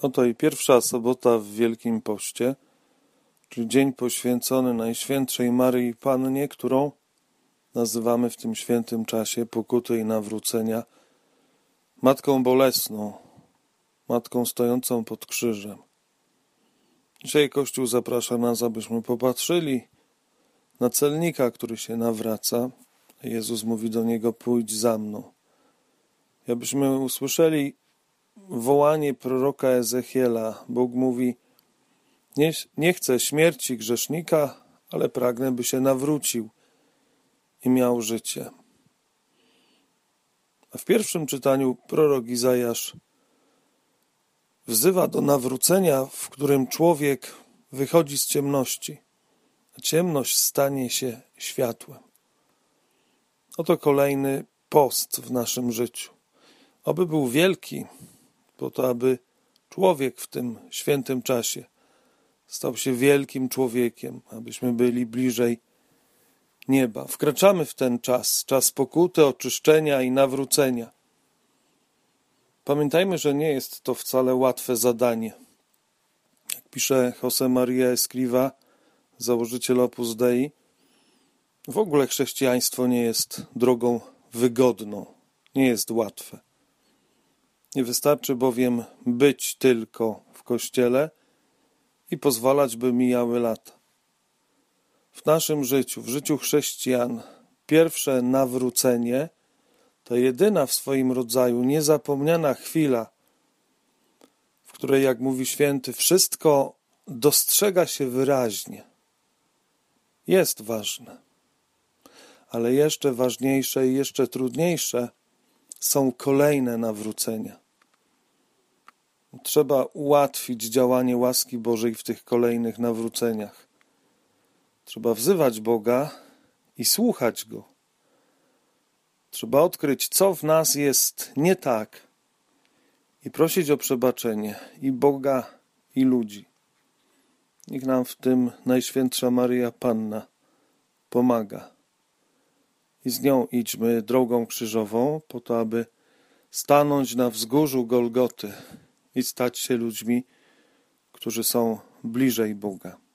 Oto i pierwsza sobota w Wielkim Poście, czyli dzień poświęcony Najświętszej Maryi Pannie, którą nazywamy w tym świętym czasie pokuty i nawrócenia Matką Bolesną, Matką stojącą pod krzyżem. Dzisiaj Kościół zaprasza nas, abyśmy popatrzyli na celnika, który się nawraca. Jezus mówi do niego: pójdź za mną. I abyśmy usłyszeli wołanie proroka Ezechiela. Bóg mówi: nie chcę śmierci grzesznika, ale pragnę, by się nawrócił i miał życie. A w pierwszym czytaniu prorok Izajasz wzywa do nawrócenia, w którym człowiek wychodzi z ciemności, a ciemność stanie się światłem. Oto kolejny post w naszym życiu. Oby był wielki, po to, aby człowiek w tym świętym czasie stał się wielkim człowiekiem, abyśmy byli bliżej nieba. Wkraczamy w ten czas pokuty, oczyszczenia i nawrócenia. Pamiętajmy, że nie jest to wcale łatwe zadanie. Jak pisze José María Escrivá, założyciel Opus Dei, w ogóle chrześcijaństwo nie jest drogą wygodną, nie jest łatwe. Nie wystarczy bowiem być tylko w Kościele i pozwalać, by mijały lata. W naszym życiu, w życiu chrześcijan, pierwsze nawrócenie to jedyna w swoim rodzaju niezapomniana chwila, w której, jak mówi święty, wszystko dostrzega się wyraźnie. Jest ważne, ale jeszcze ważniejsze i jeszcze trudniejsze są kolejne nawrócenia. Trzeba ułatwić działanie łaski Bożej w tych kolejnych nawróceniach. Trzeba wzywać Boga i słuchać Go. Trzeba odkryć, co w nas jest nie tak i prosić o przebaczenie i Boga, i ludzi. Niech nam w tym Najświętsza Maryja Panna pomaga. I z nią idźmy drogą krzyżową po to, aby stanąć na wzgórzu Golgoty i stać się ludźmi, którzy są bliżej Boga.